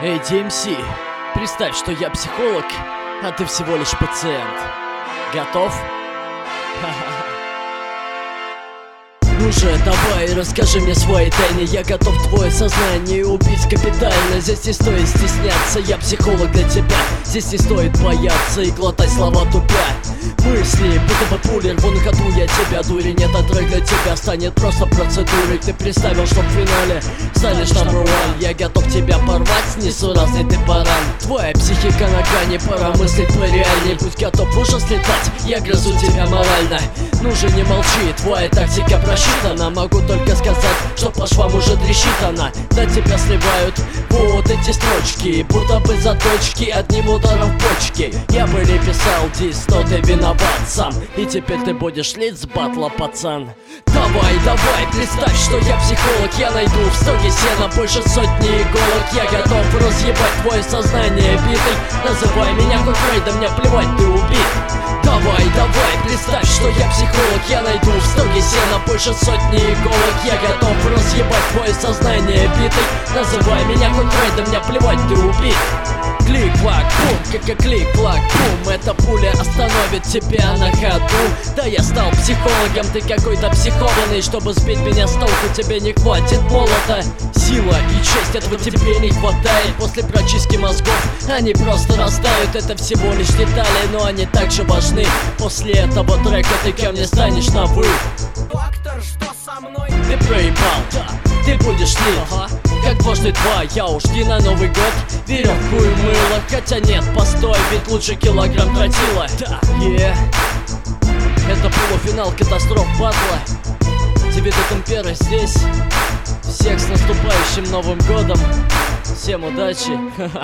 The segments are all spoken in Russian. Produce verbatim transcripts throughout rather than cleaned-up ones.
Эй, ди эм си, представь, что я психолог, а ты всего лишь пациент. Готов? Ну же, давай, расскажи мне свои тайны. Я готов твое сознание убить капитально. Здесь не стоит стесняться, я психолог для тебя. Здесь не стоит бояться и глотать слова тупя. Мысли, будто бы пули, рву на ходу я тебя. Дури, нет, а трек для тебя станет просто процедурой. Ты представил, что в финале станешь number one. Я готов тебя порвать, несуразный ты баран. Твоя психика на грани, пора мыслить пореальней. Будь готов в ужас летать, я грызу тебя морально. Ну же, не молчи, твоя тактика просчитана. Могу только сказать, что по швам уже трещит она. На тебя сливают вот эти строчки, будто бы заточки одним ударом в почки. Я бы не писал дис, но ты виноват сам. И теперь ты будешь лить с батла, пацан. Давай, давай, представь, что я психолог. Я найду в стоге сена больше сотни иголок. Я готов разъебать твое сознание битый. Называй меня хоть Фрейдом, мне плевать, ты убит. Давай, давай, представь, что я психолог. Я найду в стоге сена больше сотни иголок. Я готов разъебать твое сознание битый. Называй меня хоть Фрейдом, мне плевать, ты убит. Клик-клак, бум, как клик-клак, бум. Эта пуля остановит тебя на ходу. Да я стал психологом, ты какой-то психованный. Чтобы сбить меня с толку, тебе не хватит молота. Сила и честь, этого тебе не хватает. После прочистки мозгов они просто растают. Это всего лишь детали, но они также важны. После этого трека ты ко мне станешь на вы. Доктор, что со мной? Ты проебал, да, ты будешь лить, ага. Как дважды два, я уж не на Новый год веревку и мыло. Хотя нет, постой, ведь лучше килограмм тротила. Да, yeah. Это полуфинал катастроф батла. Девиды Темперы здесь. Всех с наступающим Новым годом. Всем удачи.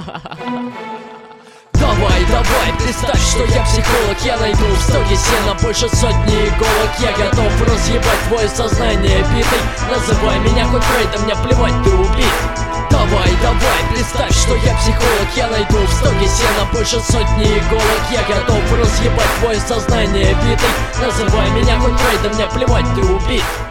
Давай, давай, представь, что я психолог. Я найду в стоге сена больше сотни иголок. Я готов разъебать твое сознание битый. Называй меня хоть Фрейдом, мне плевать, ты убит. Давай, давай, представь, что я психолог. Я найду в стоге сена больше сотни иголок. Я готов разъебать твое сознание битый. Называй меня хоть Фрейдом, мне плевать, ты убит.